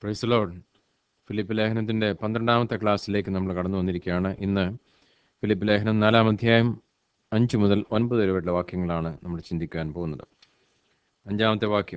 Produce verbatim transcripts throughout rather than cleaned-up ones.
Praise the Lord. Philip ലേഖനത്തിൻ്റെ പന്ത്രണ്ടാമത്തെ ക്ലാസ്സിലേക്ക് നമ്മൾ കടന്നു വന്നിരിക്കുകയാണ്. ഇന്ന് ഫിലിപ്പ് ലേഖനം നാലാം അധ്യായം അഞ്ച് മുതൽ ഒൻപത് വരെയുള്ള വാക്യങ്ങളാണ് നമ്മൾ ചിന്തിക്കാൻ പോകുന്നത്. അഞ്ചാമത്തെ വാക്യം: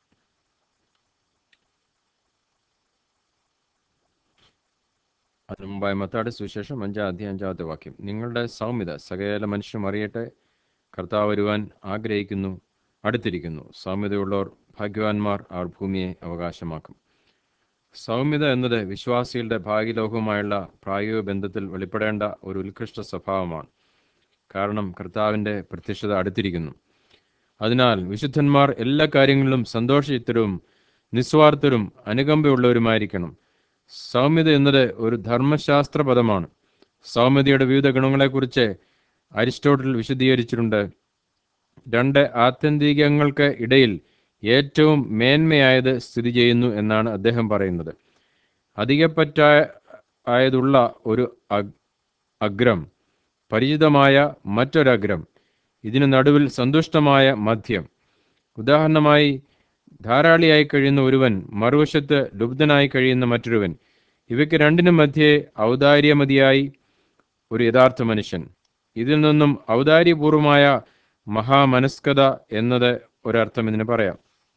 അതിനു മുമ്പായി മത്തായിയുടെ സുവിശേഷം അഞ്ചാം അധ്യായം അഞ്ചാമത്തെ വാക്യം: നിങ്ങളുടെ സൗമ്യത സകല മനുഷ്യരും അറിയട്ടെ, കർത്താവ് വരുവാൻ ആഗ്രഹിക്കുന്നു, അടുത്തിരിക്കുന്നു. സൗമ്യതയുള്ളവർ ഭാഗ്യവാന്മാർ, അവർ ഭൂമിയെ അവകാശമാക്കും. സൗമ്യത എന്നത് വിശ്വാസികളുടെ ഭാഗ്യലോകവുമായുള്ള പ്രായോഗിക ബന്ധത്തിൽ വെളിപ്പെടേണ്ട ഒരു ഉത്കൃഷ്ട സ്വഭാവമാണ്. കാരണം കർത്താവിൻ്റെ പ്രത്യക്ഷത അടുത്തിരിക്കുന്നു. അതിനാൽ വിശുദ്ധന്മാർ എല്ലാ കാര്യങ്ങളിലും സന്തോഷചിത്തരും നിസ്വാർത്ഥരും അനുകമ്പയുള്ളവരുമായിരിക്കണം. സൗമ്യത എന്നത് ഒരു ധർമ്മശാസ്ത്ര പദമാണ്. സൗമ്യതയുടെ വിവിധ ഗുണങ്ങളെക്കുറിച്ച് അരിസ്റ്റോട്ടിൽ വിശദീകരിച്ചിട്ടുണ്ട്. രണ്ട് ആത്യന്തികങ്ങൾക്ക് ഇടയിൽ ഏറ്റവും മേന്മയായത് സ്ഥിതി ചെയ്യുന്നു എന്നാണ് അദ്ദേഹം പറയുന്നത്. അധികപ്പറ്റായതുള്ള ഒരു അഗ്രം, പരിചിതമായ മറ്റൊരഗ്രം, ഇതിനു നടുവിൽ സന്തുഷ്ടമായ മദ്യം. ഉദാഹരണമായി, ധാരാളിയായി കഴിയുന്ന ഒരുവൻ, മറുവശത്ത് ലുബ്ധനായി കഴിയുന്ന മറ്റൊരുവൻ. ഇവയ്ക്ക് രണ്ടിനും മധ്യേ ഔദാര്യമതിയായി ഒരു യഥാർത്ഥ മനുഷ്യൻ. ഇതിൽ നിന്നും ഔദാര്യപൂർവമായ മഹാമനസ്കത എന്നത് ഒരർത്ഥം ഇതിന് പറയാം.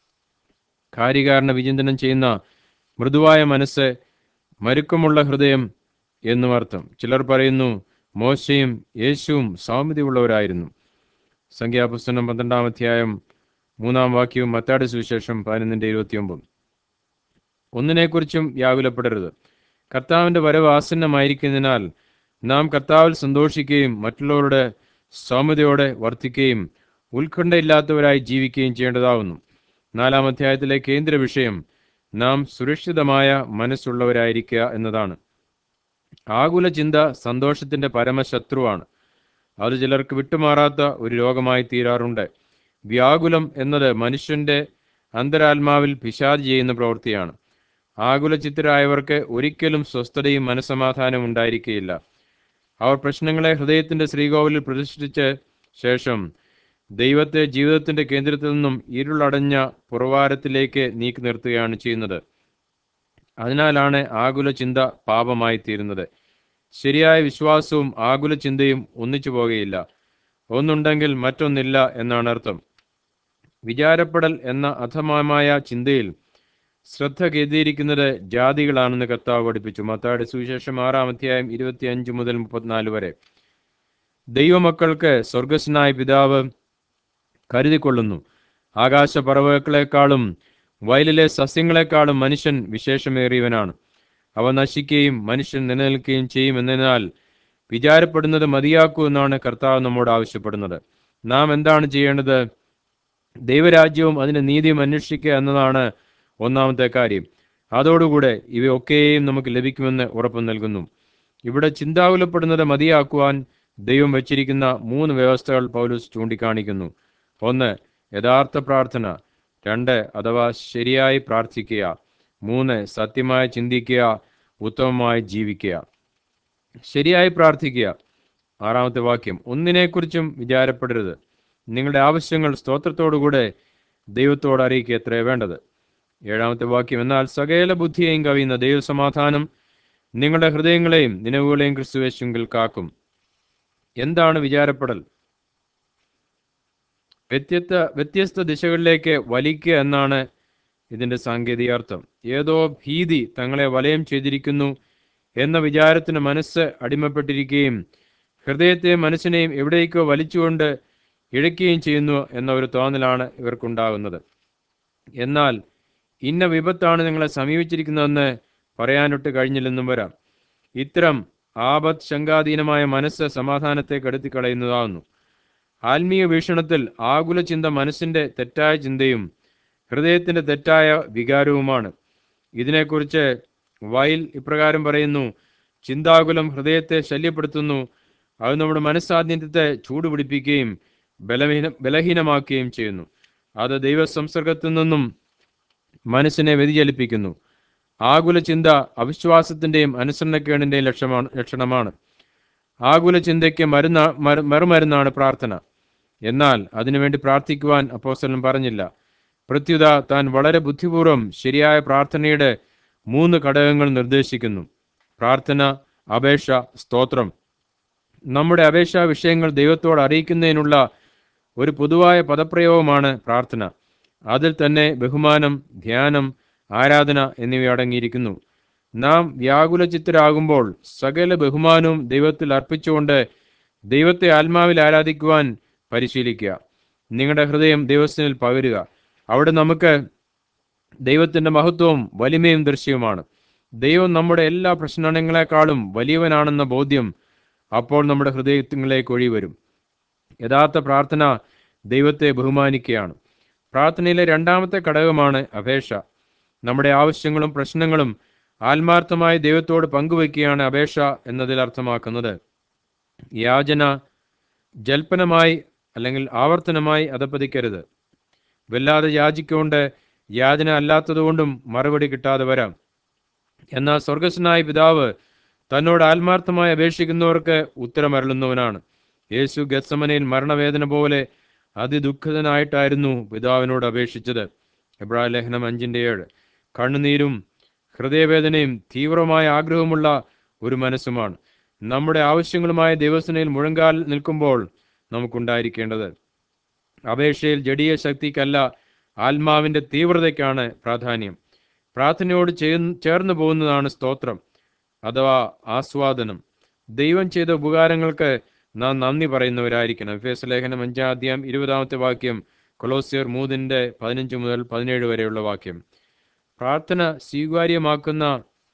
കാര്യകാരണ വിചിന്തനം ചെയ്യുന്ന മൃദുവായ മനസ്സ്, മരുക്കമുള്ള ഹൃദയം എന്നും അർത്ഥം. ചിലർ പറയുന്നു മോശയും യേശുവും സൗമ്യതയുള്ളവരായിരുന്നു. സംഖ്യാപുസ്തകം പന്ത്രണ്ടാം അധ്യായം മൂന്നാം വാക്യവും മത്തായിയുടെ സുവിശേഷം പതിനൊന്നിൻ്റെ ഇരുപത്തിയൊമ്പതും. ഒന്നിനെക്കുറിച്ചും വ്യാകുലപ്പെടരുത്. കർത്താവിൻ്റെ വരവ് ആസന്നമായിരിക്കുന്നതിനാൽ നാം കർത്താവിൽ സന്തോഷിക്കുകയും മറ്റുള്ളവരുടെ സൗമ്യതയോടെ വർത്തിക്കുകയും ഉത്കണ്ഠയില്ലാത്തവരായി ജീവിക്കുകയും ചെയ്യേണ്ടതാവുന്നു. നാലാം അധ്യായത്തിലെ കേന്ദ്ര വിഷയം നാം സുരക്ഷിതമായ മനസ്സുള്ളവരായിരിക്കുക എന്നതാണ്. ആകുല ചിന്ത സന്തോഷത്തിൻ്റെ പരമശത്രുവാണ്. അത് ചിലർക്ക് വിട്ടുമാറാത്ത ഒരു രോഗമായി തീരാറുണ്ട്. വ്യാകുലം എന്നത് മനുഷ്യൻ്റെ അന്തരാത്മാവിൽ പിശാച് ചെയ്യുന്ന പ്രവൃത്തിയാണ്. ആകുല ചിത്തരായവർക്ക് ഒരിക്കലും സ്വസ്ഥതയും മനസ്സമാധാനവും ഉണ്ടായിരിക്കുകയില്ല. അവർ പ്രശ്നങ്ങളെ ഹൃദയത്തിൻ്റെ ശ്രീകോവിലിൽ പ്രതിഷ്ഠിച്ച ശേഷം ദൈവത്തെ ജീവിതത്തിൻ്റെ കേന്ദ്രത്തിൽ നിന്നും ഇരുളടഞ്ഞ പുറവാരത്തിലേക്ക് നീക്കി നിർത്തുകയാണ് ചെയ്യുന്നത്. അതിനാലാണ് ആകുല ചിന്ത പാപമായി തീരുന്നത്. ശരിയായ വിശ്വാസവും ആകുല ചിന്തയും ഒന്നിച്ചു പോകുകയില്ല. ഒന്നുണ്ടെങ്കിൽ മറ്റൊന്നില്ല എന്നാണ് അർത്ഥം. വിചാരപ്പെടൽ എന്ന അധമമായ ചിന്തയിൽ ശ്രദ്ധ കേന്ദ്രീകരിക്കുന്നത് ജാതികളാണെന്ന് കർത്താവ് പഠിപ്പിച്ചു. മത്തായിയുടെ സുവിശേഷം ആറാം അധ്യായം ഇരുപത്തി അഞ്ച് മുതൽ മുപ്പത്തിനാല് വരെ: ദൈവമക്കൾക്ക് സ്വർഗസ്വനായ പിതാവ് കരുതിക്കൊള്ളുന്നു. ആകാശപർവ്വതങ്ങളെക്കാളും വയലിലെ സസ്യങ്ങളെക്കാളും മനുഷ്യൻ വിശേഷമേറിയവനാണ്. അവ നശിക്കുകയും മനുഷ്യൻ നിലനിൽക്കുകയും ചെയ്യുമെന്നതിനാൽ വിചാരപ്പെടുന്നത് മതിയാക്കൂ എന്നാണ് കർത്താവ് നമ്മോട് ആവശ്യപ്പെടുന്നത്. നാം എന്താണ് ചെയ്യേണ്ടത്? ദൈവരാജ്യവും അതിൻ്റെ നീതിയും അന്വേഷിക്കുക എന്നതാണ് ഒന്നാമത്തെ കാര്യം. അതോടുകൂടെ ഇവയൊക്കെയും നമുക്ക് ലഭിക്കുമെന്ന് ഉറപ്പ് നൽകുന്നു. ഇവിടെ ചിന്താകുലപ്പെടുന്നത് മതിയാക്കുവാൻ ദൈവം വച്ചിരിക്കുന്ന മൂന്ന് വ്യവസ്ഥകൾ പൗലോസ് ചൂണ്ടിക്കാണിക്കുന്നു. ഒന്ന്, യഥാർത്ഥ പ്രാർത്ഥന. രണ്ട്, അഥവാ ശരിയായി പ്രാർത്ഥിക്കുക. മൂന്ന്, സത്യമായി ചിന്തിക്കുക, ഉത്തമമായി ജീവിക്കുക. ശരിയായി പ്രാർത്ഥിക്കുക. ആറാമത്തെ വാക്യം: ഒന്നിനെക്കുറിച്ചും വിചാരപ്പെടരുത്. നിങ്ങളുടെ ആവശ്യങ്ങൾ സ്തോത്രത്തോടുകൂടെ ദൈവത്തോട് അറിയിക്കുക എത്രേ വേണ്ടത്. ഏഴാമത്തെ വാക്യം: എന്നാൽ സകല ബുദ്ധിയെയും കവിയുന്ന ദൈവസമാധാനം നിങ്ങളുടെ ഹൃദയങ്ങളെയും നിലവുകളെയും ക്രിസ്തുയേശുവിൽ കാക്കും. എന്താണ് വിചാരപ്പെടൽ? വ്യത്യസ്ത വ്യത്യസ്ത ദിശകളിലേക്ക് വലിക്കുക എന്നാണ് ഇതിൻ്റെ സാങ്കേതിക അർത്ഥം. ഏതോ ഭീതി തങ്ങളെ വലയം ചെയ്തിരിക്കുന്നു എന്ന വിചാരത്തിന് മനസ്സ് അടിമപ്പെട്ടിരിക്കുകയും ഹൃദയത്തെയും മനസ്സിനെയും എവിടേക്കോ വലിച്ചുകൊണ്ട് ഇഴയ്ക്കുകയും ചെയ്യുന്നു എന്ന ഒരു തോന്നലാണ് ഇവർക്കുണ്ടാകുന്നത്. എന്നാൽ ഇന്ന വിപത്താണ് നിങ്ങളെ സമീപിച്ചിരിക്കുന്നതെന്ന് പറയാനൊട്ട് കഴിഞ്ഞില്ലെന്നും വരാം. ഇത്തരം ആപത് ശങ്കാധീനമായ മനസ്സ് സമാധാനത്തെ കെടുത്തിക്കളയുന്നതാകുന്നു. ആത്മീയ വീക്ഷണത്തിൽ ആകുല ചിന്ത മനസ്സിൻ്റെ തെറ്റായ ചിന്തയും ഹൃദയത്തിൻ്റെ തെറ്റായ വികാരവുമാണ്. ഇതിനെക്കുറിച്ച് വൈൽ ഇപ്രകാരം പറയുന്നു: ചിന്താകുലം ഹൃദയത്തെ ശല്യപ്പെടുത്തുന്നു. അത് നമ്മുടെ മനസ്സാധ്യത്തെ ചൂടുപിടിപ്പിക്കുകയും ബലഹീന ബലഹീനമാക്കുകയും ചെയ്യുന്നു. അത് ദൈവസംസർഗത്തിൽ നിന്നും മനസ്സിനെ വ്യതിചലിപ്പിക്കുന്നു. ആകുല ചിന്ത അവിശ്വാസത്തിൻ്റെയും അനുസരണക്കേടിൻ്റെയും ലക്ഷമാണ് ലക്ഷണമാണ്. ആകുല ചിന്തയ്ക്ക് മരുന്ന മറുമരുന്നാണ് പ്രാർത്ഥന. എന്നാൽ അതിനുവേണ്ടി പ്രാർത്ഥിക്കുവാൻ അപ്പോസ്തലൻ പറഞ്ഞില്ല. പ്രത്യുത താൻ വളരെ ബുദ്ധിപൂർവ്വം ശരിയായ പ്രാർത്ഥനയുടെ മൂന്ന് ഘടകങ്ങൾ നിർദ്ദേശിക്കുന്നു: പ്രാർത്ഥന, അപേക്ഷ, സ്തോത്രം. നമ്മുടെ അപേക്ഷാ വിഷയങ്ങൾ ദൈവത്തോട് അറിയിക്കുന്നതിനുള്ള ഒരു പൊതുവായ പദപ്രയോഗമാണ് പ്രാർത്ഥന. അതിൽ തന്നെ ബഹുമാനം, ധ്യാനം, ആരാധന എന്നിവ അടങ്ങിയിരിക്കുന്നു. നാം വ്യാകുലചിത്തരാകുമ്പോൾ സകല ബഹുമാനവും ദൈവത്തിൽ അർപ്പിച്ചുകൊണ്ട് ദൈവത്തെ ആത്മാവിൽ ആരാധിക്കുവാൻ പരിശീലിക്കുക. നിങ്ങളുടെ ഹൃദയം ദൈവസ്ഥനിൽ പകരുക. അവിടെ നമുക്ക് ദൈവത്തിന്റെ മഹത്വവും വലിമയും ദൃശ്യവുമാണ്. ദൈവം നമ്മുടെ എല്ലാ പ്രശ്നങ്ങളെക്കാളും വലിയവനാണെന്ന ബോധ്യം അപ്പോൾ നമ്മുടെ ഹൃദയങ്ങളിലേക്ക് ഒഴി വരും. യഥാർത്ഥ പ്രാർത്ഥന ദൈവത്തെ ബഹുമാനിക്കുകയാണ്. പ്രാർത്ഥനയിലെ രണ്ടാമത്തെ ഘടകമാണ് അപേക്ഷ. നമ്മുടെ ആവശ്യങ്ങളും പ്രശ്നങ്ങളും ആത്മാർത്ഥമായി ദൈവത്തോട് പങ്കുവയ്ക്കുകയാണ് അപേക്ഷ എന്നതിൽ അർത്ഥമാക്കുന്നത്. യാചന ജൽപ്പനമായി അല്ലെങ്കിൽ ആവർത്തനമായി അധപ്പതിക്കരുത്. വല്ലാതെ യാചിക്കൊണ്ട് യാചന അല്ലാത്തതുകൊണ്ടും മറുപടി കിട്ടാതെ വരാം. എന്നാൽ സ്വർഗസ്വനായ പിതാവ് തന്നോട് ആത്മാർത്ഥമായി അപേക്ഷിക്കുന്നവർക്ക് ഉത്തരമരുളുന്നവനാണ്. യേശു ഗത്സമനയിൽ മരണവേദന പോലെ അതിദുഃഖിതനായിട്ടായിരുന്നു പിതാവിനോട് അപേക്ഷിച്ചത്. എബ്രായ ലേഖനം അഞ്ചിന്റെ ഏഴ്. കണ്ണുനീരും ഹൃദയവേദനയും തീവ്രമായ ആഗ്രഹമുള്ള ഒരു മനസ്സുമാണ് നമ്മുടെ ആവശ്യങ്ങളുമായി ദൈവസേനയിൽ മുഴങ്കാൽ നിൽക്കുമ്പോൾ നമുക്കുണ്ടായിരിക്കേണ്ടത്. അപേക്ഷയിൽ ജഡീയ ശക്തിക്കല്ല, ആത്മാവിന്റെ തീവ്രതയ്ക്കാണ് പ്രാധാന്യം. പ്രാർത്ഥനയോട് ചേർന്ന് പോകുന്നതാണ് സ്തോത്രം അഥവാ ആസ്വാദനം. ദൈവം ചെയ്ത ഉപകാരങ്ങൾക്ക് നാം നന്ദി പറയുന്നവരായിരിക്കണം. എഫേസ്യ ലേഖനം അഞ്ചാം അധ്യായം ഇരുപതാമത്തെ വാക്യം, കൊലോസ്യർ മൂന്നിന്റെ പതിനഞ്ച് മുതൽ പതിനേഴ് വരെയുള്ള വാക്യം. പ്രാർത്ഥന സ്വീകാര്യമാക്കുന്ന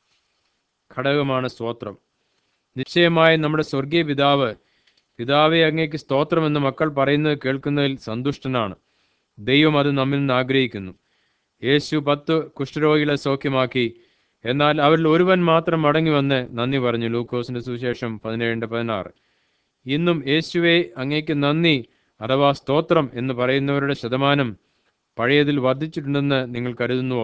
ഘടകമാണ് സ്തോത്രം. നിശ്ചയമായി നമ്മുടെ സ്വർഗീയ പിതാവ് പിതാവെ അങ്ങേക്ക് സ്തോത്രം എന്ന് മക്കൾ പറയുന്നത് കേൾക്കുന്നതിൽ സന്തുഷ്ടനാണ്. ദൈവം അത് നമ്മിൽ നിന്ന് ആഗ്രഹിക്കുന്നു. യേശു പത്ത് കുഷ്ഠരോഗികളെ സൗഖ്യമാക്കി. എന്നാൽ അവരിൽ ഒരുവൻ മാത്രം മടങ്ങി വന്ന് നന്ദി പറഞ്ഞു. ലൂക്കോസിന്റെ സുവിശേഷം പതിനേഴിന്റെ പതിനാറ്. ഇന്നും യേശുവെ അങ്ങേക്ക് നന്ദി അഥവാ സ്തോത്രം എന്ന് പറയുന്നവരുടെ ശതമാനം പഴയതിൽ വർദ്ധിച്ചിട്ടുണ്ടെന്ന് നിങ്ങൾ കരുതുന്നുവോ?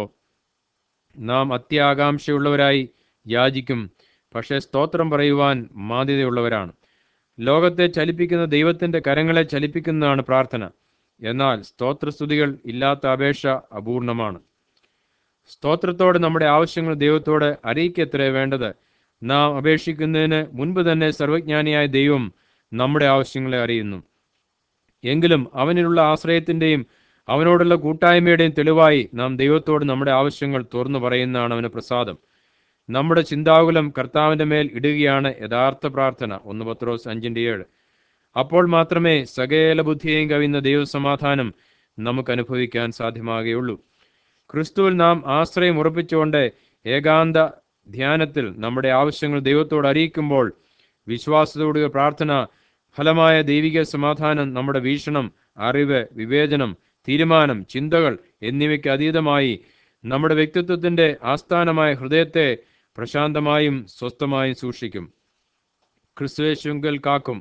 നാം അത്യാകാംക്ഷയുള്ളവരായി യാചിക്കും, പക്ഷേ സ്തോത്രം പറയുവാൻ മാന്യതയുള്ളവരാണ്. ലോകത്തെ ചലിപ്പിക്കുന്ന ദൈവത്തിന്റെ കരങ്ങളെ ചലിപ്പിക്കുന്നതാണ് പ്രാർത്ഥന. എന്നാൽ സ്തോത്രസ്തുതികൾ ഇല്ലാത്ത അപേക്ഷ അപൂർണമാണ്. സ്തോത്രത്തോടെ നമ്മുടെ ആവശ്യങ്ങൾ ദൈവത്തോട് അറിയിക്കത്രേ വേണ്ടത്. നാം അപേക്ഷിക്കുന്നതിന് മുൻപ് തന്നെ സർവജ്ഞാനിയായ ദൈവം നമ്മുടെ ആവശ്യങ്ങളെ അറിയുന്നു. എങ്കിലും അവനിലുള്ള ആശ്രയത്തിന്റെയും അവനോടുള്ള കൂട്ടായ്മയുടെയും തെളിവായി നാം ദൈവത്തോട് നമ്മുടെ ആവശ്യങ്ങൾ തുറന്നു പറയുന്നതാണ് അവന് പ്രസാദം. നമ്മുടെ ചിന്താകുലം കർത്താവിന്റെ മേൽ ഇടുകയാണ് യഥാർത്ഥ പ്രാർത്ഥന. ഒന്ന് പത്രോസ് അഞ്ചിന്റെ ഏഴ്. അപ്പോൾ മാത്രമേ സകല ബുദ്ധിയെയും കവിയുന്ന ദൈവസമാധാനം നമുക്ക് അനുഭവിക്കാൻ സാധ്യമാകുകയുള്ളൂ. ക്രിസ്തുവിൽ നാം ആശ്രയം ഉറപ്പിച്ചുകൊണ്ട് ഏകാന്ത ധ്യാനത്തിൽ നമ്മുടെ ആവശ്യങ്ങൾ ദൈവത്തോട് അറിയിക്കുമ്പോൾ വിശ്വാസത്തോടെ പ്രാർത്ഥന ഫലമായ ദൈവിക സമാധാനം നമ്മുടെ വീക്ഷണം, അറിവ്, വിവേചനം, തീരുമാനം, ചിന്തകൾ എന്നിവയ്ക്ക് അതീതമായി നമ്മുടെ വ്യക്തിത്വത്തിന്റെ ആസ്ഥാനമായ ഹൃദയത്തെ പ്രശാന്തമായും സ്വസ്ഥമായും സൂക്ഷിക്കും. ക്രിസ്തുവേശുങ്കൽ കാക്കും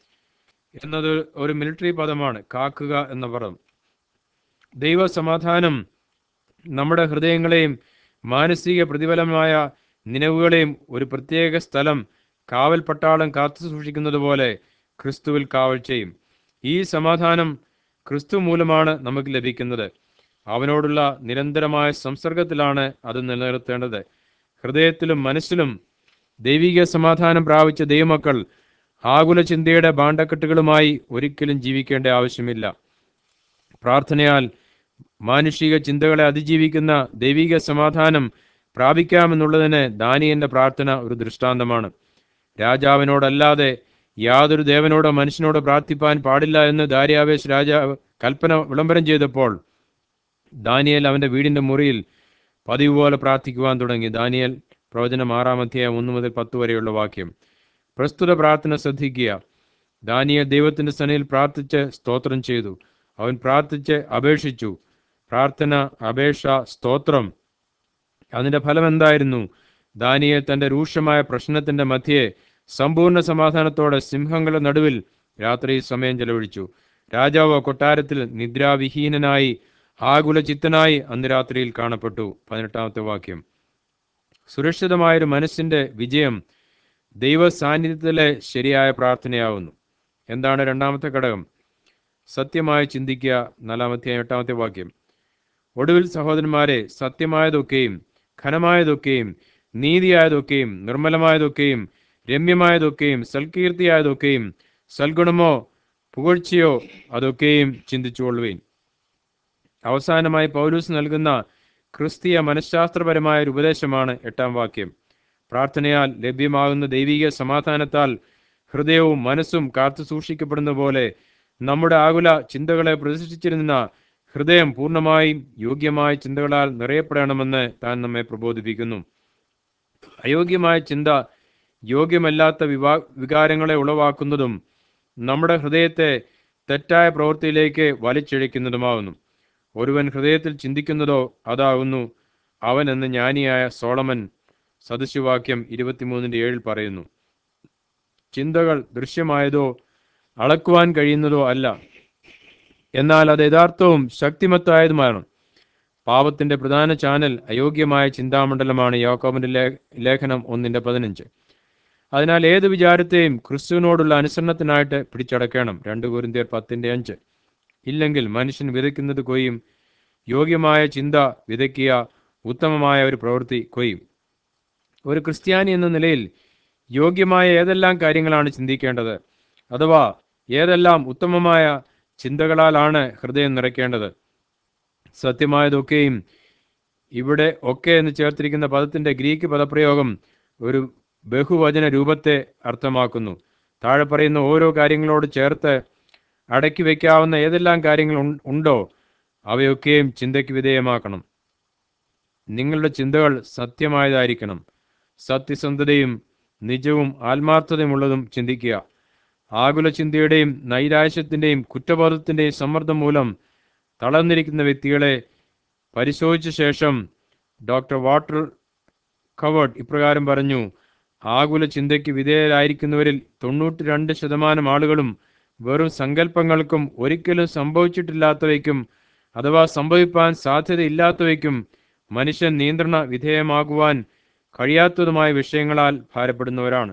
എന്നത് ഒരു മിലിറ്ററി പദമാണ്. കാക്കുക എന്ന പദം ദൈവ സമാധാനം നമ്മുടെ ഹൃദയങ്ങളെയും മാനസിക പ്രതിഫലമായ നിലവുകളെയും ഒരു പ്രത്യേക സ്ഥലം കാവൽ പട്ടാളം കാത്തു സൂക്ഷിക്കുന്നത് പോലെ ക്രിസ്തുവിൽ കാവൽ ചെയ്യും. ഈ സമാധാനം ക്രിസ്തു മൂലമാണ് നമുക്ക് ലഭിക്കുന്നത്. അവനോടുള്ള നിരന്തരമായ സംസർഗത്തിലാണ് അത് നിലനിർത്തേണ്ടത്. ഹൃദയത്തിലും മനസ്സിലും ദൈവിക സമാധാനം പ്രാപിച്ച ദൈവമക്കൾ ആകുല ചിന്തയുടെ ഭാണ്ഡക്കെട്ടുകളുമായി ഒരിക്കലും ജീവിക്കേണ്ട ആവശ്യമില്ല. പ്രാർത്ഥനയാൽ മാനുഷിക ചിന്തകളെ അതിജീവിക്കുന്ന ദൈവിക സമാധാനം പ്രാപിക്കാമെന്നുള്ളതിന് ദാനിയേലിന്റെ പ്രാർത്ഥന ഒരു ദൃഷ്ടാന്തമാണ്. രാജാവിനോടല്ലാതെ യാതൊരു ദേവനോടോ മനുഷ്യനോടോ പ്രാർത്ഥിപ്പാൻ പാടില്ല എന്ന് ദാര്യാവേശ് രാജാവ് കൽപ്പന വിളംബരം ചെയ്തപ്പോൾ ദാനിയേൽ അവന്റെ വീടിന്റെ മുറിയിൽ പതിവ് പോലെ പ്രാർത്ഥിക്കുവാൻ തുടങ്ങി. ദാനിയേൽ പ്രവചനം ആറാം അധ്യായം ഒന്ന് മുതൽ പത്ത് വരെയുള്ള വാക്യം. പ്രസ്തുത പ്രാർത്ഥന ശ്രദ്ധിക്കുക. ദാനിയേൽ ദൈവത്തിന്റെ സന്നിധിയിൽ പ്രാർത്ഥിച്ച് സ്തോത്രം ചെയ്തു. അവൻ പ്രാർത്ഥിച്ച് അപേക്ഷിച്ചു. പ്രാർത്ഥന, അപേക്ഷ, സ്തോത്രം. അതിന്റെ ഫലം എന്തായിരുന്നു? ദാനിയേൽ തന്റെ രൂക്ഷമായ പ്രശ്നത്തിന്റെ മധ്യേ സമ്പൂർണ്ണ സമാധാനത്തോടെ സിംഹങ്ങളുടെ നടുവിൽ രാത്രി സമയം ചെലവഴിച്ചു. രാജാവ് കൊട്ടാരത്തിൽ നിദ്രാവിഹീനനായി ആകുല ചിത്തനായി അന്ന് രാത്രിയിൽ കാണപ്പെട്ടു. പതിനെട്ടാമത്തെ വാക്യം. സുരക്ഷിതമായൊരു മനസ്സിന്റെ വിജയം ദൈവ സാന്നിധ്യത്തിലെ ശരിയായ പ്രാർത്ഥനയാവുന്നു. എന്താണ് രണ്ടാമത്തെ ഘടകം? സത്യമായി ചിന്തിക്കുക. നാലാമത്തെ എട്ടാമത്തെ വാക്യം. ഒടുവിൽ സഹോദരന്മാരെ, സത്യമായതൊക്കെയും ഘനമായതൊക്കെയും നീതിയായതൊക്കെയും നിർമ്മലമായതൊക്കെയും രമ്യമായതൊക്കെയും സൽകീർത്തിയായതൊക്കെയും സൽഗുണമോ പുകഴ്ചയോ അതൊക്കെയും ചിന്തിച്ചുകൊള്ളുവീൻ. അവസാനമായി പൗലൂസ് നൽകുന്ന ക്രിസ്തീയ മനഃശാസ്ത്രപരമായ ഒരു ഉപദേശമാണ് എട്ടാം വാക്യം. പ്രാർത്ഥനയാൽ ലഭ്യമാകുന്ന ദൈവിക സമാധാനത്താൽ ഹൃദയവും മനസ്സും കാത്തു സൂക്ഷിക്കപ്പെടുന്ന പോലെ നമ്മുടെ ആകുല ചിന്തകളെ പ്രതിഷ്ഠിച്ചിരുന്ന ഹൃദയം പൂർണ്ണമായും യോഗ്യമായ ചിന്തകളാൽ നിറയപ്പെടണമെന്ന് താൻ നമ്മെ പ്രബോധിപ്പിക്കുന്നു. അയോഗ്യമായ ചിന്ത യോഗ്യമല്ലാത്ത വിവാ വികാരങ്ങളെ ഉളവാക്കുന്നതും നമ്മുടെ ഹൃദയത്തെ തെറ്റായ പ്രവൃത്തിയിലേക്ക് വലിച്ചിഴയ്ക്കുന്നതുമാകുന്നു. ഒരുവൻ ഹൃദയത്തിൽ ചിന്തിക്കുന്നതോ അതാകുന്നു അവൻ എന്ന് ജ്ഞാനിയായ സോളമൻ സദൃശവാക്യം ഇരുപത്തിമൂന്നിന്റെ ഏഴിൽ പറയുന്നു. ചിന്തകൾ ദൃശ്യമായതോ അളക്കുവാൻ കഴിയുന്നതോ അല്ല, എന്നാൽ അത് യഥാർത്ഥവും ശക്തിമത്തായതുമാണ്. പാപത്തിന്റെ പ്രധാന ചാനൽ അയോഗ്യമായ ചിന്താമണ്ഡലമാണ്. യാക്കോബിന്റെ ലേഖനം ഒന്നിന്റെ പതിനഞ്ച്. അതിനാൽ ഏത് വിചാരത്തെയും ക്രിസ്തുവിനോടുള്ള അനുസരണത്തിനായിട്ട് പിടിച്ചടക്കണം. രണ്ട് കൊരിന്ത്യർ പത്തിന്റെ അഞ്ച്. ഇല്ലെങ്കിൽ മനുഷ്യൻ വിതയ്ക്കുന്നത് കൊയ്യും. യോഗ്യമായ ചിന്ത വിതയ്ക്കുക ഉത്തമമായ ഒരു പ്രവൃത്തി കൊയ്യും. ഒരു ക്രിസ്ത്യാനി എന്ന നിലയിൽ യോഗ്യമായ ഏതെല്ലാം കാര്യങ്ങളാണ് ചിന്തിക്കേണ്ടത്, അഥവാ ഏതെല്ലാം ഉത്തമമായ ചിന്തകളാലാണ് ഹൃദയം നിറയ്ക്കേണ്ടത്? സത്യമായതൊക്കെയും. ഇവിടെ ഒക്കെ എന്ന് ചേർത്തിരിക്കുന്ന പദത്തിന്റെ ഗ്രീക്ക് പദപ്രയോഗം ഒരു ബഹുവചന രൂപത്തെ അർത്ഥമാക്കുന്നു. താഴെ പറയുന്ന ഓരോ കാര്യങ്ങളോട് ചേർത്ത് അടക്കി വയ്ക്കാവുന്ന ഏതെല്ലാം കാര്യങ്ങൾ ഉണ്ടോ അവയൊക്കെയും ചിന്തയ്ക്ക് വിധേയമാക്കണം. നിങ്ങളുടെ ചിന്തകൾ സത്യമായതായിരിക്കണം. സത്യസന്ധതയും നിജവും ആത്മാർത്ഥതയുമുള്ളതും ചിന്തിക്കുക. ആകുല ചിന്തയുടെയും നൈരാശ്യത്തിന്റെയും കുറ്റബോധത്തിന്റെയും സമ്മർദ്ദം മൂലം തളർന്നിരിക്കുന്ന വ്യക്തികളെ പരിശോധിച്ച ശേഷം ഡോക്ടർ വാട്ടർ കവേർഡ് ഇപ്രകാരം പറഞ്ഞു: ആകുല ചിന്തയ്ക്ക് വിധേയരായിരിക്കുന്നവരിൽ തൊണ്ണൂറ്റി രണ്ട് ശതമാനം ആളുകളും വെറും സങ്കല്പങ്ങൾക്കും ഒരിക്കലും സംഭവിച്ചിട്ടില്ലാത്തവയ്ക്കും അഥവാ സംഭവിപ്പാൻ സാധ്യതയില്ലാത്തവയ്ക്കും മനുഷ്യൻ നിയന്ത്രണ വിധേയമാകുവാൻ കഴിയാത്തതുമായ വിഷയങ്ങളാൽ ഭാരപ്പെടുന്നവരാണ്.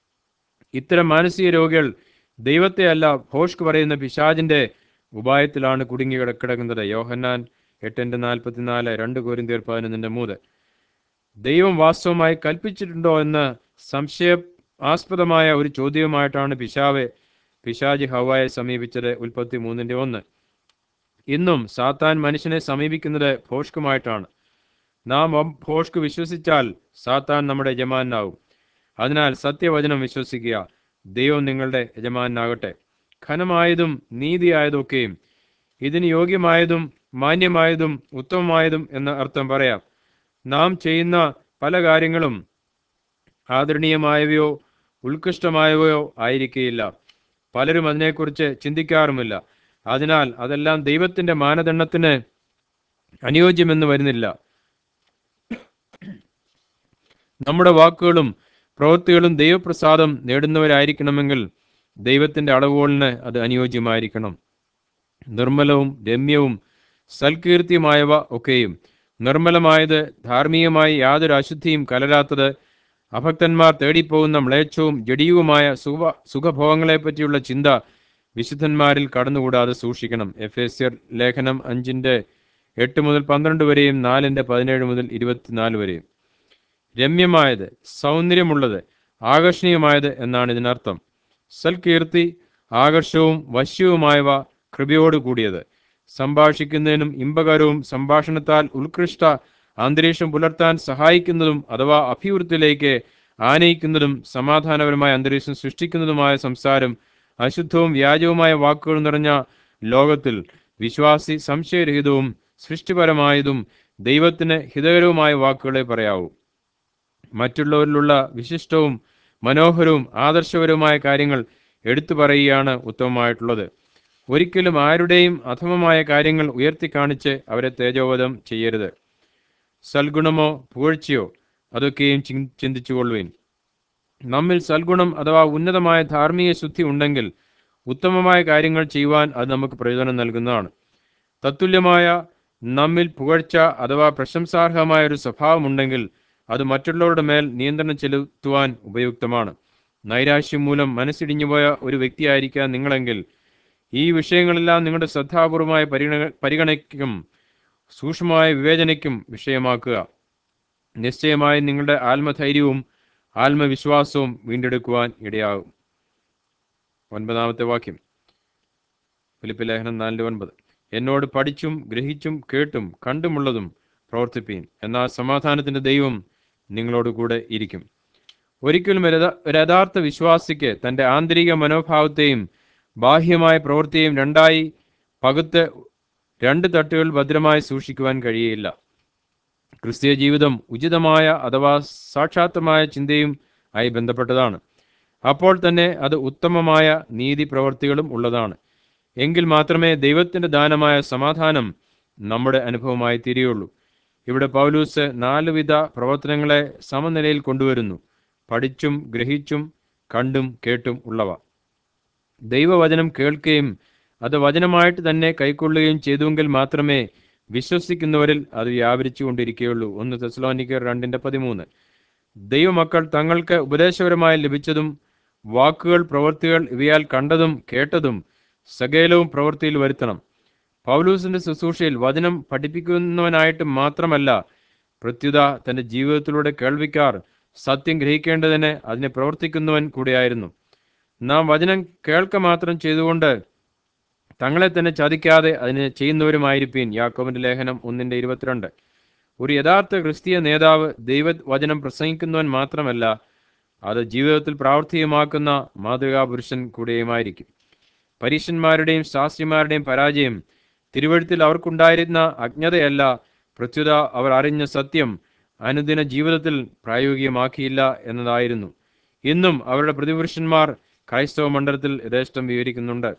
ഇത്തരം മാനസിക രോഗികൾ ദൈവത്തെ അല്ല, ഭോഷ്ക് പറയുന്ന പിശാചിന്റെ ഉപായത്തിലാണ് കുടുങ്ങി കിടക്കുന്നത്. യോഹന്നാൻ എട്ടിന്റെ നാൽപ്പത്തിനാല്, രണ്ട് കൊരിന്ത്യർ പതിനൊന്നിന്റെ മൂന്ന്. ദൈവം വാസ്തവമായി കൽപ്പിച്ചിട്ടുണ്ടോ എന്ന് സംശയാസ്പദമായ ഒരു ചോദ്യവുമായിട്ടാണ് പിശാവ് പിശാജ് ഹവ്വായെ സമീപിച്ചത്. ഉൽപ്പത്തി മൂന്നിന്റെ ഒന്ന്. ഇന്നും സാത്താൻ മനുഷ്യനെ സമീപിക്കുന്നത് ഭോഷ്കുമായിട്ടാണ്. നാം ഭോഷ്ക് വിശ്വസിച്ചാൽ സാത്താൻ നമ്മുടെ യജമാനാവും. അതിനാൽ സത്യവചനം വിശ്വസിക്കുക. ദൈവം നിങ്ങളുടെ യജമാനാകട്ടെ. ഘനമായതും നീതിയായതൊക്കെയും. ഇതിന് യോഗ്യമായതും മാന്യമായതും ഉത്തമമായതും എന്ന അർത്ഥം പറയാം. നാം ചെയ്യുന്ന പല കാര്യങ്ങളും ആദരണീയമായവയോ ഉത്കൃഷ്ടമായവയോ ആയിരിക്കുകയില്ല. പലരും അതിനെക്കുറിച്ച് ചിന്തിക്കാറുമില്ല. അതിനാൽ അതെല്ലാം ദൈവത്തിന്റെ മാനദണ്ഡത്തിന് അനുയോജ്യമെന്ന് വരുന്നില്ല. നമ്മുടെ വാക്കുകളും പ്രവൃത്തികളും ദൈവപ്രസാദം നേടുന്നവരായിരിക്കണമെങ്കിൽ ദൈവത്തിന്റെ അളവുകോലിന് അത് അനുയോജ്യമായിരിക്കണം. നിർമ്മലവും രമ്യവും സൽകീർത്തിയുമായവ ഒക്കെയും. നിർമ്മലമായത് ധാർമ്മികമായി യാതൊരു അശുദ്ധിയും കലരാത്തത്, അഭക്തന്മാർ തേടിപ്പോകുന്ന മ്ലേച്ഛവും ജഡിയുവുമായ സുഖ സുഖഭോഗങ്ങളെ പറ്റിയുള്ള ചിന്ത വിശുദ്ധന്മാരിൽ കടന്നുകൂടാതെ സൂക്ഷിക്കണം. എഫേസ്യർ ലേഖനം അഞ്ചിന്റെ എട്ട് മുതൽ പന്ത്രണ്ട് വരെയും നാലിന്റെ പതിനേഴ് മുതൽ ഇരുപത്തിനാല് വരെയും. രമ്യമായത്, സൗന്ദര്യമുള്ളത്, ആകർഷണീയമായത് എന്നാണ് ഇതിനർത്ഥം. സൽകീർത്തി ആകർഷവും വശ്യവുമായവ കൃപയോട് കൂടിയത്. സംഭാഷിക്കുന്നതിനും ഇമ്പകരവും സംഭാഷണത്താൽ ഉത്കൃഷ്ട അന്തരീക്ഷം പുലർത്താൻ സഹായിക്കുന്നതും അഥവാ അഭിവൃദ്ധിയിലേക്ക് ആനയിക്കുന്നതും സമാധാനപരമായ അന്തരീക്ഷം സൃഷ്ടിക്കുന്നതുമായ സംസാരം. അശുദ്ധവും വ്യാജവുമായ വാക്കുകൾ നിറഞ്ഞ ലോകത്തിൽ വിശ്വാസി സംശയരഹിതവും സൃഷ്ടിപരമായതും ദൈവത്തിന് ഹിതകരവുമായ വാക്കുകളെ പറയാവൂ. മറ്റുള്ളവരിലുള്ള വിശിഷ്ടവും മനോഹരവും ആദർശപരവുമായ കാര്യങ്ങൾ എടുത്തു പറയുകയാണ് ഉത്തമമായിട്ടുള്ളത്. ഒരിക്കലും ആരുടെയും അധമമായ കാര്യങ്ങൾ ഉയർത്തിക്കാണിച്ച് അവരെ തേജോവധം ചെയ്യരുത്. സൽഗുണമോ പുകഴ്ചയോ അതൊക്കെയും ചിന്തിച്ചുകൊള്ളുവിൻ. നമ്മിൽ സൽഗുണം അഥവാ ഉന്നതമായ ധാർമ്മിക ശുദ്ധി ഉണ്ടെങ്കിൽ ഉത്തമമായ കാര്യങ്ങൾ ചെയ്യുവാൻ അത് നമുക്ക് പ്രയോജനം നൽകുന്നതാണ്. തത്തുല്യമായ നമ്മിൽ പുകഴ്ച അഥവാ പ്രശംസാർഹമായ ഒരു സ്വഭാവമുണ്ടെങ്കിൽ അത് മറ്റുള്ളവരുടെ മേൽ നിയന്ത്രണം ചെലുത്തുവാൻ ഉപയുക്തമാണ്. നൈരാശ്യം മൂലം മനസ്സിടിഞ്ഞുപോയ ഒരു വ്യക്തിയായിരിക്കാൻ നിങ്ങളെങ്കിൽ ഈ വിഷയങ്ങളെല്ലാം നിങ്ങളുടെ ശ്രദ്ധാപൂർവമായ പരിഗണ പരിഗണയ്ക്കും സൂക്ഷ്മമായ വിവേചനയ്ക്കും വിഷയമാക്കുക. നിശ്ചയമായി നിങ്ങളുടെ ആത്മധൈര്യവും ആത്മവിശ്വാസവും വീണ്ടെടുക്കുവാൻ ഇടയാകും. ഒൻപതാമത്തെ വാക്യം, ഫിലിപ്പി ലേഖനം നാലിന്റെ ഒൻപത്. എന്നോട് പഠിച്ചും ഗ്രഹിച്ചും കേട്ടും കണ്ടുമുള്ളതും പ്രവർത്തിപ്പീൻ, എന്നാൽ സമാധാനത്തിന്റെ ദൈവം നിങ്ങളോട് കൂടെ ഇരിക്കും. ഒരിക്കലും ഒരു യഥാർത്ഥ വിശ്വാസിക്ക് തന്റെ ആന്തരിക മനോഭാവത്തെയും ബാഹ്യമായ പ്രവൃത്തിയെയും രണ്ടായി പകുത്ത് രണ്ട് തട്ടുകൾ ഭദ്രമായി സൂക്ഷിക്കുവാൻ കഴിയുകയില്ല. ക്രിസ്തീയ ജീവിതം ഉചിതമായ അഥവാ സാക്ഷാത്മായ ചിന്തയും ആയി ബന്ധപ്പെട്ടതാണ്. അപ്പോൾ തന്നെ അത് ഉത്തമമായ നീതി പ്രവൃത്തികളും ഉള്ളതാണ്. എങ്കിൽ മാത്രമേ ദൈവത്തിന്റെ ദാനമായ സമാധാനം നമ്മുടെ അനുഭവമായി തീരുകയുള്ളൂ. ഇവിടെ പൗലൂസ് നാലുവിധ പ്രവർത്തനങ്ങളെ സമനിലയിൽ കൊണ്ടുവരുന്നു: പഠിച്ചും ഗ്രഹിച്ചും കണ്ടും കേട്ടും ഉള്ളവ. ദൈവവചനം കേൾക്കുകയും അത് വചനമായിട്ട് തന്നെ കൈക്കൊള്ളുകയും ചെയ്തുവെങ്കിൽ മാത്രമേ വിശ്വസിക്കുന്നവരിൽ അത് വ്യാപരിച്ചു കൊണ്ടിരിക്കുകയുള്ളൂ. ഒന്ന് തെസ്സലോനിക്കർ രണ്ടിന്റെ പതിമൂന്ന്. ദൈവമക്കൾ തങ്ങൾക്ക് ഉപദേശപരമായി ലഭിച്ചതും വാക്കുകൾ, പ്രവൃത്തികൾ ഇവയാൽ കണ്ടതും കേട്ടതും സകലവും പ്രവൃത്തിയിൽ വരുത്തണം. പൗലൂസിന്റെ ശുശ്രൂഷയിൽ വചനം പഠിപ്പിക്കുന്നവനായിട്ട് മാത്രമല്ല, പ്രത്യുത തന്റെ ജീവിതത്തിലൂടെ കേൾവിക്കാർ സത്യം ഗ്രഹിക്കേണ്ടതിന് അതിനെ പ്രവർത്തിക്കുന്നവൻ കൂടെയായിരുന്നു. നാം വചനം കേൾക്ക മാത്രം ചെയ്തുകൊണ്ട് തങ്ങളെ തന്നെ ചതിക്കാതെ അതിനെ ചെയ്യുന്നവരുമായിരിപ്പീൻ. യാക്കോബിന്റെ ലേഖനം ഒന്നിന്റെ ഇരുപത്തിരണ്ട്. ഒരു യഥാർത്ഥ ക്രിസ്തീയ നേതാവ് ദൈവവചനം പ്രസംഗിക്കുന്നവൻ മാത്രമല്ല, അത് ജീവിതത്തിൽ പ്രാവർത്തികമാക്കുന്ന മാതൃകാ പുരുഷൻ കൂടെയുമായിരിക്കും. പരീശന്മാരുടെയും ശാസ്ത്രിമാരുടെയും പരാജയം തിരുവഴുത്തിൽ അവർക്കുണ്ടായിരുന്ന അജ്ഞതയല്ല, പ്രത്യുത അവർ അറിഞ്ഞ സത്യം അനുദിന ജീവിതത്തിൽ പ്രായോഗികമാക്കിയില്ല എന്നതായിരുന്നു. ഇന്നും അവരുടെ പ്രതിപുരുഷന്മാർ ക്രൈസ്തവ മണ്ഡലത്തിൽ യഥേഷ്ടം വിവരിക്കുന്നുണ്ട്.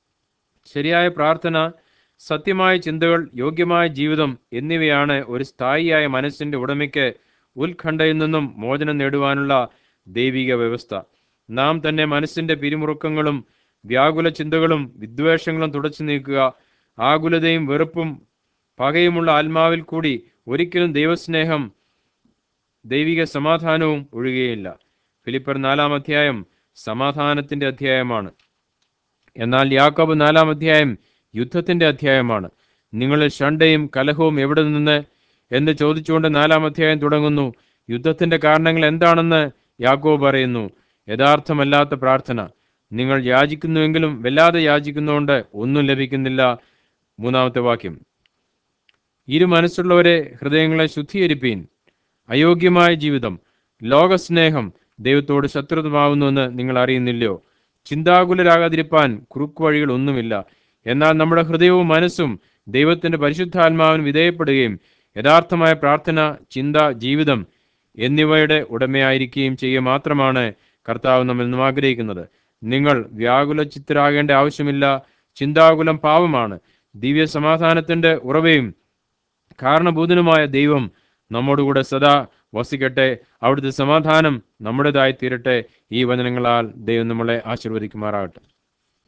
ശരിയായ പ്രാർത്ഥന, സത്യമായ ചിന്തകൾ, യോഗ്യമായ ജീവിതം എന്നിവയാണ് ഒരു സ്ഥായിയായ മനസ്സിന്റെ ഉടമയ്ക്ക് ഉത്കണ്ഠയിൽ നിന്നും മോചനം നേടുവാനുള്ള ദൈവിക വ്യവസ്ഥ. നാം തന്നെ മനസ്സിന്റെ പിരിമുറുക്കങ്ങളും വ്യാകുല ചിന്തകളും വിദ്വേഷങ്ങളും തുടച്ചു നീക്കുക. ആകുലതയും വെറുപ്പും പകയുമുള്ള ആത്മാവിൽ കൂടി ഒരിക്കലും ദൈവസ്നേഹം ദൈവിക സമാധാനവും ഒഴുകുകയില്ല. ഫിലിപ്പർ നാലാം അധ്യായം സമാധാനത്തിന്റെ അധ്യായമാണ്. എന്നാൽ യാക്കോബ് നാലാം അധ്യായം യുദ്ധത്തിന്റെ അധ്യായമാണ്. നിങ്ങളിൽ ശണ്ഠയും കലഹവും എവിടെ നിന്ന് എന്ന് ചോദിച്ചുകൊണ്ട് നാലാം അധ്യായം തുടങ്ങുന്നു. യുദ്ധത്തിന്റെ കാരണങ്ങൾ എന്താണെന്ന് യാക്കോബ് പറയുന്നു. യഥാർത്ഥമല്ലാത്ത പ്രാർത്ഥന. നിങ്ങൾ യാചിക്കുന്നുവെങ്കിലും വല്ലാതെ യാചിക്കുന്നതുകൊണ്ട് ഒന്നും ലഭിക്കുന്നില്ല. മൂന്നാമത്തെ വാക്യം, ഇരു മനസ്സുള്ളവരെ ഹൃദയങ്ങളെ ശുദ്ധീകരിപ്പീൻ. അയോഗ്യമായ ജീവിതം, ലോകസ്നേഹം ദൈവത്തോട് ശത്രുതമാവുന്നുവെന്ന് നിങ്ങൾ അറിയുന്നില്ലയോ? ചിന്താകുലരാകാതിരിപ്പാൻ കുറുക്കു വഴികൾ ഒന്നുമില്ല. എന്നാൽ നമ്മുടെ ഹൃദയവും മനസ്സും ദൈവത്തിന്റെ പരിശുദ്ധാത്മാവിന് വിധേയപ്പെടുകയും യഥാർത്ഥമായ പ്രാർത്ഥന, ചിന്ത, ജീവിതം എന്നിവയുടെ ഉടമയായിരിക്കുകയും ചെയ്യുക മാത്രമാണ് കർത്താവ് നമ്മിൽ നിന്നും ആഗ്രഹിക്കുന്നത്. നിങ്ങൾ വ്യാകുല ചിത്തരാകേണ്ട ആവശ്യമില്ല. ചിന്താകുലം പാപമാണ്. ദിവ്യ സമാധാനത്തിന്റെ ഉറവയും കാരണഭൂതനുമായ ദൈവം നമ്മോടുകൂടെ സദാ വസിക്കട്ടെ. അവിടുത്തെ സമാധാനം നമ്മുടേതായി തീരട്ടെ. ഈ വചനങ്ങളാൽ ദൈവം നമ്മളെ ആശീർവദിക്കുമാറാകട്ടെ.